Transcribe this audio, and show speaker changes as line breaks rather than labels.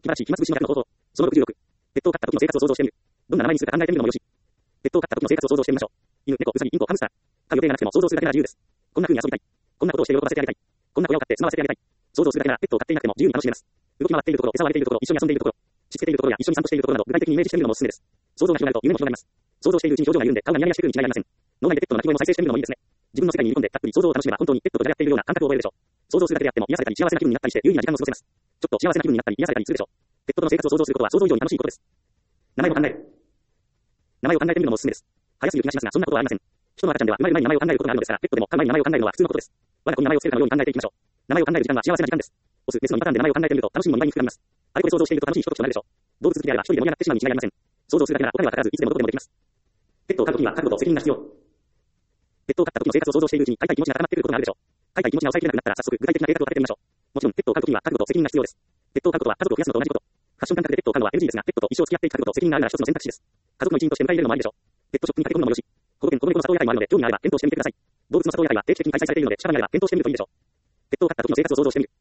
気晴らし、暇つぶしの額の方法。その66。ペットを飼った時の生活を想像してみる。どんな名前にするか考えてみるのもよし。ペットを飼った時の生活を想像してみましょう。犬、猫、ウサギ、インコ、ハムスター。飼う予定がなくても想像するだけなら自由です。こんな風に遊びたい。こんなことをして喜ばせてあげたい。こんな小屋を買って住まわせてあげたい。想像するだけならペットを飼っていなくても自由に楽しめます。動き回っているところ、餌をあげているところ、一緒に遊んでいるところ、しつけているところや一緒に散歩しているところなど具体的にイメージしてみるのもおすすめです。想像が広がると夢も広がります。想像しているうちに表情が緩んで顔がニヤニヤしてくるに違いありません。脳内でペットの鳴き声も再生してみるのもいいですね。自分の世界に入り込んでたっぷり想像を楽しめば本当にペットと触れ合っているような感覚を覚えるでしょう。想像するだけであっても癒されたり幸せな気分になったりして有意義な時間を過ごせます。ちょっと幸せな気分になったり癒されたりするでしょう。ペットとの生活を想像することは想像以上に楽しいことです。名前を考える。名前を考えてみるのもおすすめです。早すぎる気がしますがそんなことはありません。人の赤ちゃんでは生まれる前に名前を考えることがあるのですから、ペットでも飼う前に名前を考えるのは普通のことです。我が子に名前をつけるかのように考えていきましょう。名前を考える時間は幸せな時間です。オス、メスの2パターンで名前を考えてみると楽しみも2倍に膨らみます。あれこれ想像していると楽しいひとときとなるでしょう。動物好きであれば一人で盛り上がってしまうに違いありません。想像するだけならお金はかからずいつでもどこでもできます。ペットを飼う時には覚悟と責任が必要。ペットを飼った時の生活を想像しているうちに飼いたい気持ちが高まってくることがあるでしょう。飼いたい気持ちが抑えきれなくなったら早速具体的な計画を立ててみましょう。もちろんペットを飼う時には覚悟と責任が必要です。ペットを飼うことは家族を増やすのと同じこと。ファッション感覚でペットを飼うのは NG ですが、ペットと一生付き合っていく覚悟と責任があるなら一つの選択肢です。家族の一員として迎え入れるのもありでしょう。ペットショップに駆け込むのもよし。この猫の里親会もあるので興味があれば検討してみてください。動物の里親会は定期的に開催されているので近場にあれば検討してみるといいでしょう。ペットを飼った時の生活を想像してみる。